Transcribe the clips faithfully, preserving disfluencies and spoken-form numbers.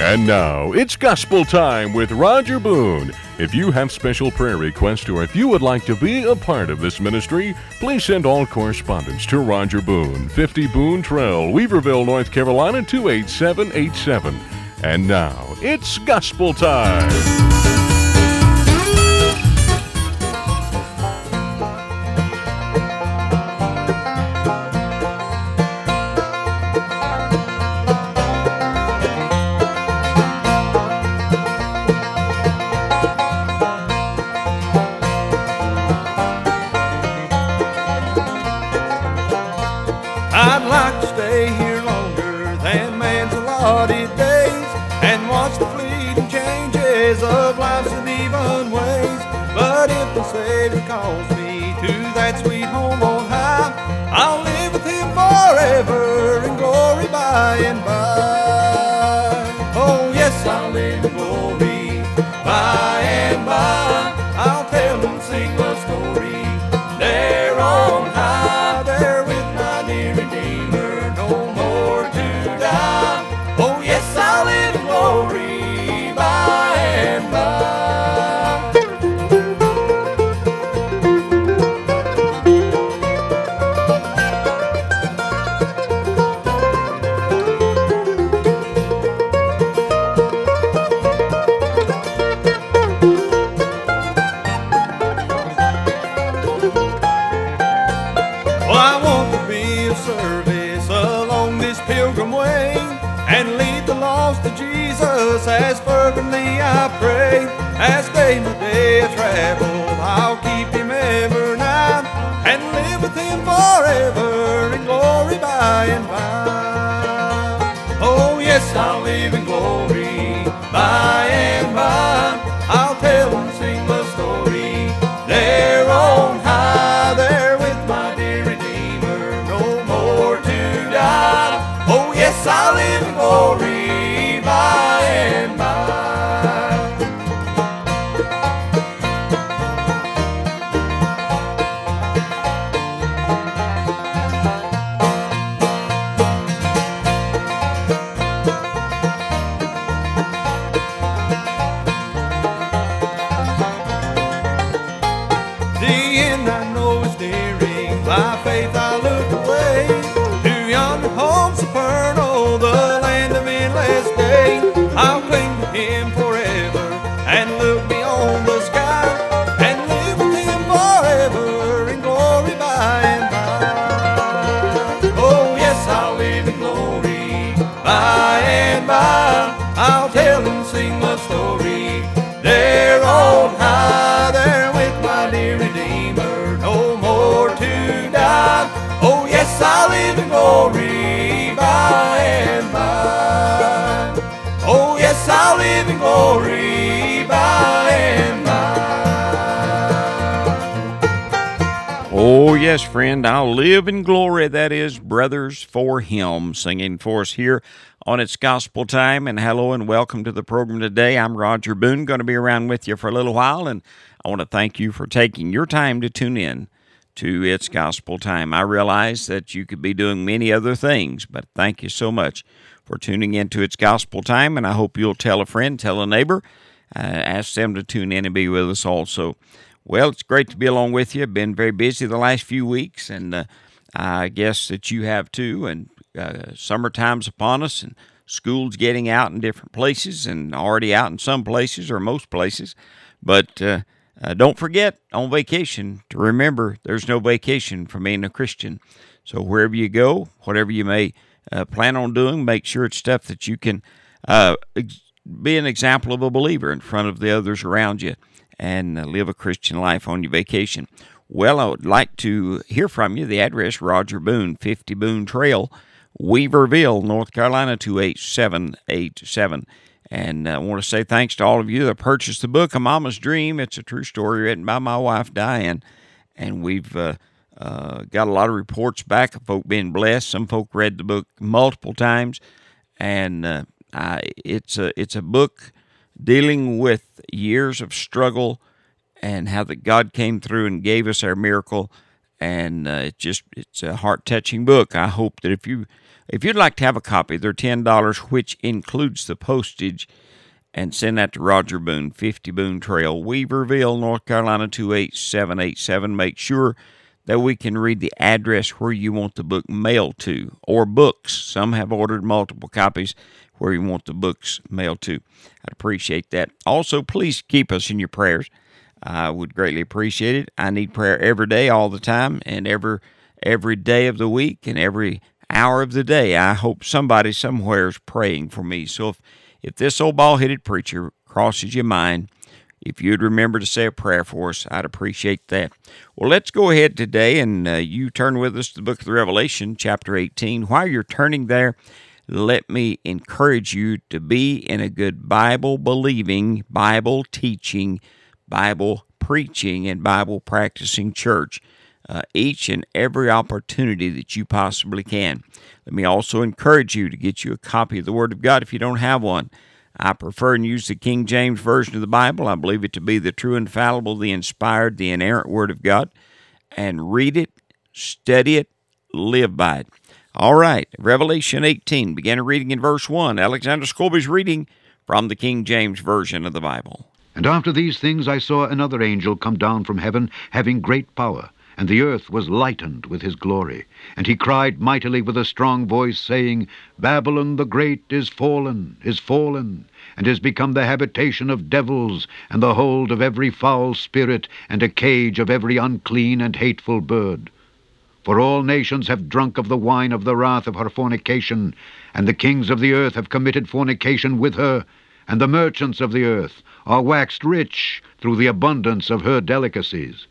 And now, it's Gospel Time with Roger Boone. If you have special prayer requests or if you would like to be a part of this ministry, please send all correspondence to Roger Boone, fifty Boone Trail, Weaverville, North Carolina, two eight seven eight seven. And now, it's Gospel Time. I'd like to stay here longer than man's allotted days and watch the fleeting changes of life's uneven ways. But if the Savior calls me to that sweet home on high, I'll live with Him forever in glory by and by. Oh yes, I'll live in glory by and by. I'll tell and sing the story there on high, there with my dear Redeemer, no more to die. Oh yes, I'll live in glory by and by. Well, I want to be of service along this pilgrim way and lead the lost to Jesus as fervently I pray. As day by day I travel, I'll keep Him ever nigh and live with Him forever in glory by and by. Oh yes, I'll live in glory by and by. I'll tell and sing the story there on high, there with my dear Redeemer, no more to die. Oh yes, I'll live in glory by and by. The end I know is nearing, by faith I look away to yonder home supernal, the land of endless day. I'll cling to Him forever and look beyond the sky and live with Him forever in glory by and by. Oh yes, I'll live in glory by and by. I'll tell and sing the story there on high, there with my dear Redeemer, no more to die. Oh yes, I'll live in glory by and by. Oh yes, I'll live in glory by and by. Oh, yes, friend, I'll live in glory. That is Brothers for Him singing for us here on It's Gospel Time. And hello and welcome to the program today. I'm Roger Boone, going to be around with you for a little while, and I want to thank you for taking your time to tune in to It's Gospel Time. I realize that you could be doing many other things, but thank you so much for tuning in to It's Gospel Time, and I hope you'll tell a friend, tell a neighbor, uh, ask them to tune in and be with us also. Well, it's great to be along with you. I've been very busy the last few weeks, and uh, I guess that you have too, and uh, summertime's upon us, and school's getting out in different places, and already out in some places, or most places, but uh, uh, don't forget on vacation to remember there's no vacation for being a Christian. So wherever you go, whatever you may uh, plan on doing, make sure it's stuff that you can uh, ex- be an example of a believer in front of the others around you, and uh, live a Christian life on your vacation. Well, I would like to hear from you. The address, Roger Boone, fifty Boone Trail, Weaverville, North Carolina, two eight seven eight seven. And I want to say thanks to all of you that purchased the book, A Mama's Dream. It's a true story written by my wife, Diane. And we've uh, uh, got a lot of reports back of folk being blessed. Some folk read the book multiple times. And uh, I, it's a it's a book dealing with years of struggle and how that God came through and gave us our miracle. And uh, it just it's a heart-touching book. I hope that if you If you'd like to have a copy, they're ten dollars, which includes the postage, and send that to Roger Boone, fifty Boone Trail, Weaverville, North Carolina, two eight seven eight seven. Make sure that we can read the address where you want the book mailed to, or books. Some have ordered multiple copies where you want the books mailed to. I'd appreciate that. Also, please keep us in your prayers. I would greatly appreciate it. I need prayer every day, all the time, and every every day of the week and every hour of the day. I hope somebody somewhere is praying for me. So if, if this old bald-headed preacher crosses your mind, if you'd remember to say a prayer for us, I'd appreciate that. Well, let's go ahead today, and uh, you turn with us to the book of the Revelation, chapter eighteen. While you're turning there, let me encourage you to be in a good Bible-believing, Bible-teaching, Bible-preaching, and Bible-practicing church uh, each and every opportunity that you possibly can. Let me also encourage you to get you a copy of the Word of God if you don't have one. I prefer and use the King James Version of the Bible. I believe it to be the true, infallible, the inspired, the inerrant Word of God. And read it, study it, live by it. All right, Revelation eighteen, begin reading in verse one. Alexander Scobie's reading from the King James Version of the Bible. And after these things I saw another angel come down from heaven, having great power, and the earth was lightened with his glory. And he cried mightily with a strong voice, saying, Babylon the great is fallen, is fallen, and is become the habitation of devils, and the hold of every foul spirit, and a cage of every unclean and hateful bird. For all nations have drunk of the wine of the wrath of her fornication, and the kings of the earth have committed fornication with her, and the merchants of the earth are waxed rich through the abundance of her delicacies.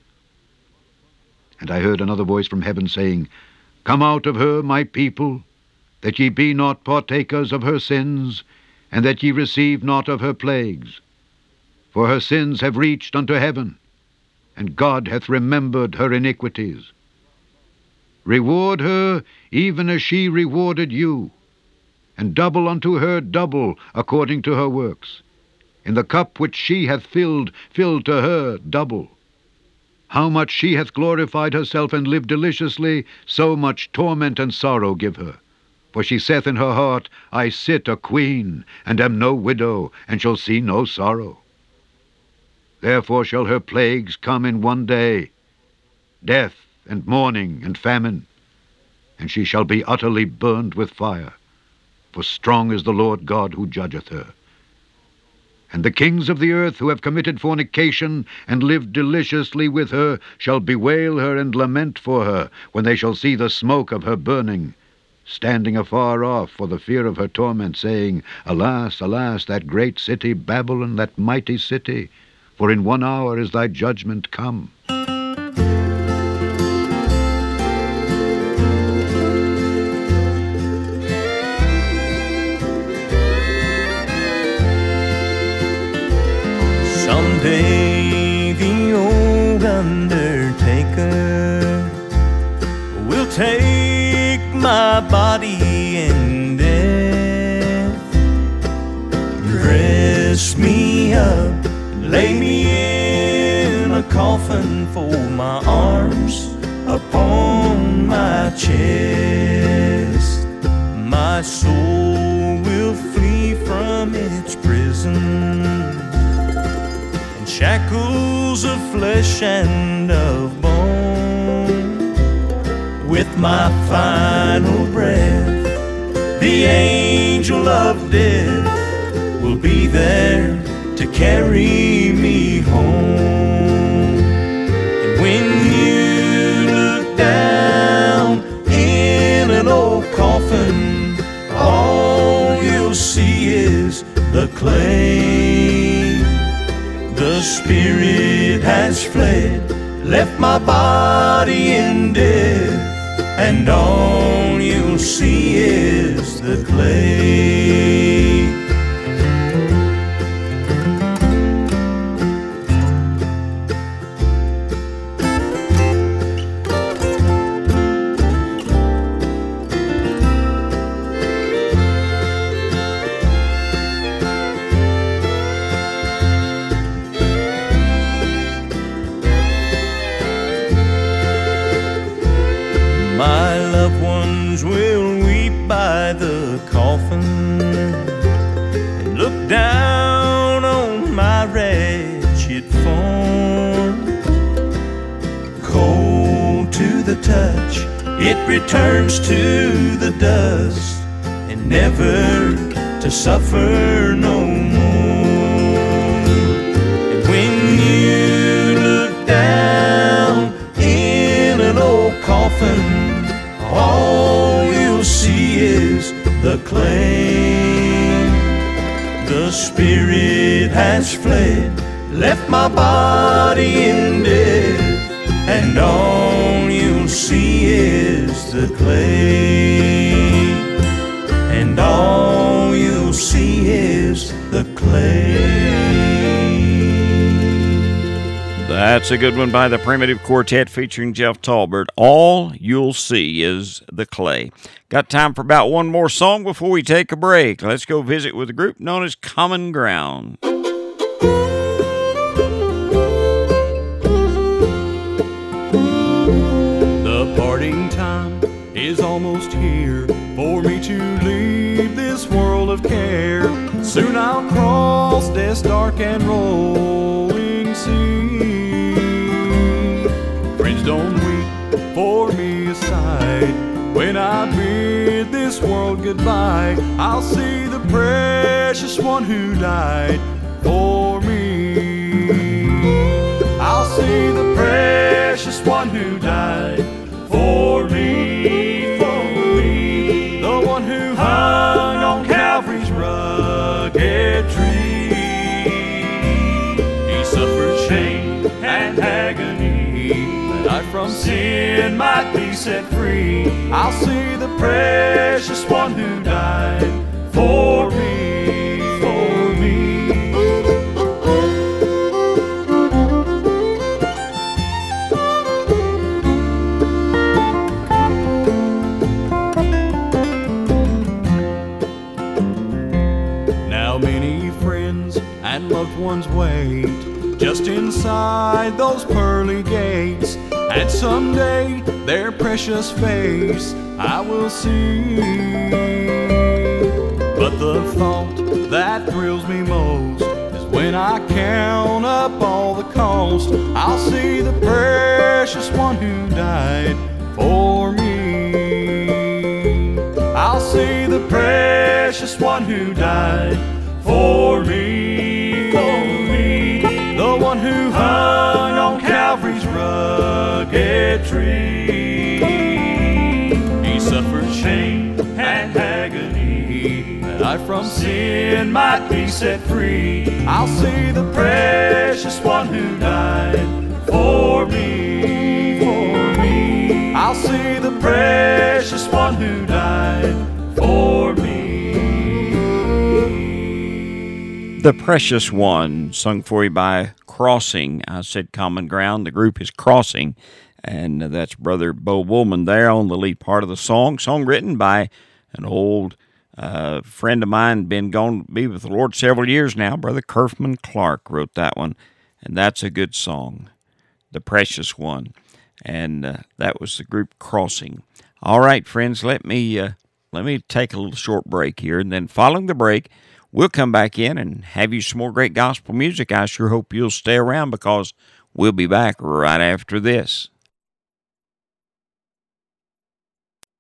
And I heard another voice from heaven saying, Come out of her, my people, that ye be not partakers of her sins, and that ye receive not of her plagues. For her sins have reached unto heaven, and God hath remembered her iniquities. Reward her even as she rewarded you, and double unto her double according to her works. In the cup which she hath filled, fill to her double. How much she hath glorified herself and lived deliciously, so much torment and sorrow give her. For she saith in her heart, I sit a queen, and am no widow, and shall see no sorrow. Therefore shall her plagues come in one day, death and mourning and famine, and she shall be utterly burned with fire. For strong is the Lord God who judgeth her. And the kings of the earth who have committed fornication and lived deliciously with her shall bewail her and lament for her when they shall see the smoke of her burning, standing afar off for the fear of her torment, saying, Alas, alas, that great city Babylon, that mighty city, for in one hour is thy judgment come. Someday the old undertaker will take my body in death, dress me up, lay me in a coffin, fold my arms upon my chest. My soul will flee from its prison, shackles of flesh and of bone. With my final breath, the angel of death will be there to carry me home. And when you look down in an old coffin, all you'll see is the clay. The spirit has fled, left my body in death, and all you'll see is the clay. My loved ones will weep by coffin and look down on my wretched form. Cold to the touch, it returns to the dust, and never to suffer no more. And when you look down in an old coffin, all you'll see is the clay. The spirit has fled, left my body in death, and all you'll see is the clay. And all you'll see is the clay. That's a good one by the Primitive Quartet featuring Jeff Talbert. All you'll see is the clay. Got time for about one more song before we take a break. Let's go visit with a group known as Common Ground. The parting time is almost here for me to leave this world of care. Soon I'll cross this dark and rolling sea. Friends, don't weep for me aside. When I bid this world goodbye, I'll see the precious one who died for me. I'll see the precious one who died for me, for me. The one who hung on Calvary's rugged tree. He suffered shame and agony, that I from sin might be set free. I'll see the precious one who died for me, for me. Now many friends and loved ones wait just inside those pearly gates, and someday their precious face I will see. But the thought that thrills me most is when I count up all the cost, I'll see the precious one who died for me. I'll see the precious one who died for me, for me. The one who hung on Calvary's rugged tree. He suffered shame and agony, that I from sin might be set free. I'll see the precious one who died for me, for me. I'll see the precious one who died for me. The Precious One, sung for you by Crossing. I said Common Ground. The group is Crossing, and that's Brother Bo Woolman there on the lead part of the song. Song written by an old uh, friend of mine, been gone to be with the Lord several years now. Brother Kerfman Clark wrote that one, and that's a good song, The Precious One. And uh, that was the group Crossing. All right, friends, let me uh, let me take a little short break here, and then following the break, we'll come back in and have you some more great gospel music. I sure hope you'll stay around, because we'll be back right after this.